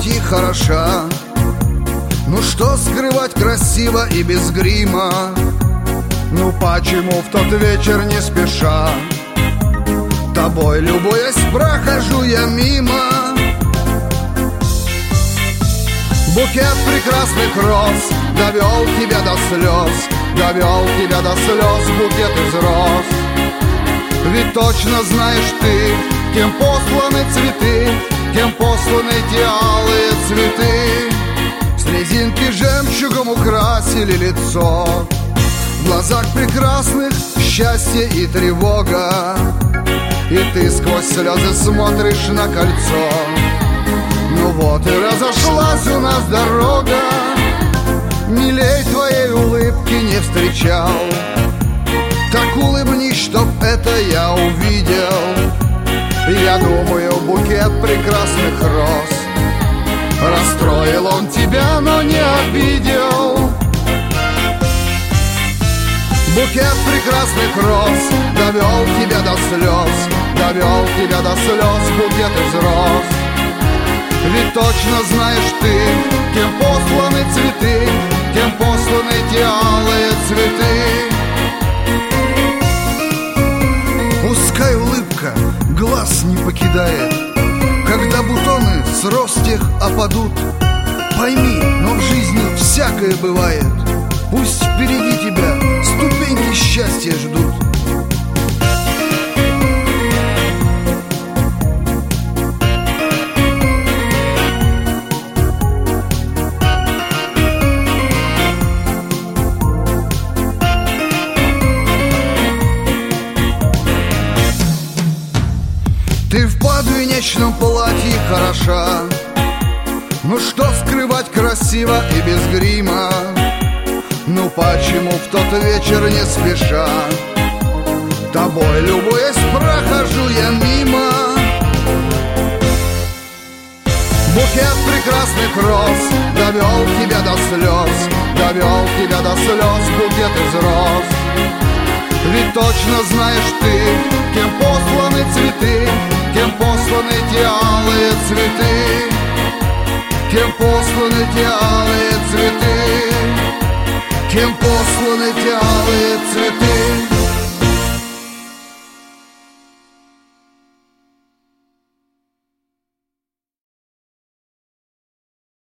платье хороша. Ну что скрывать красиво и без грима? Ну почему в тот вечер не спеша? Тобой любуясь, прохожу я мимо. Букет прекрасных роз довел тебя до слез, довел тебя до слез букет из роз. Ведь точно знаешь ты, кем посланы цветы, кем посланы те алые цветы. Слезинки жемчугом украсили лицо, в глазах прекрасных счастье и тревога. И ты сквозь слезы смотришь на кольцо. Ну вот и разошлась у нас дорога, милей твоей улыбки не встречал. Так улыбнись, чтоб это я увидел. Я думаю, букет прекрасных роз расстроил он тебя, но не обидел. Букет прекрасных роз довел тебя до слез, довел тебя до слез букет из роз. Ведь точно знаешь ты, кем посланы цветы, кем посланы те алые цветы. Пускай улыбка глаз не покидает, когда бутоны с роз тех опадут. Пойми, но в жизни всякое бывает. Пусть впереди тебя ступеньки счастья ждут. Ты в подвенечном платье хороша. Ну что скрывать красиво и без грима? Ну почему в тот вечер не спеша? Тобой любуясь, прохожу я мимо. Букет прекрасных роз довел тебя до слез, довел тебя до слез букет из роз. Ведь точно знаешь ты, кем посланы цветы, кем посланы те алые цветы, кем посланы те алые цветы, кем посланы те алые цветы.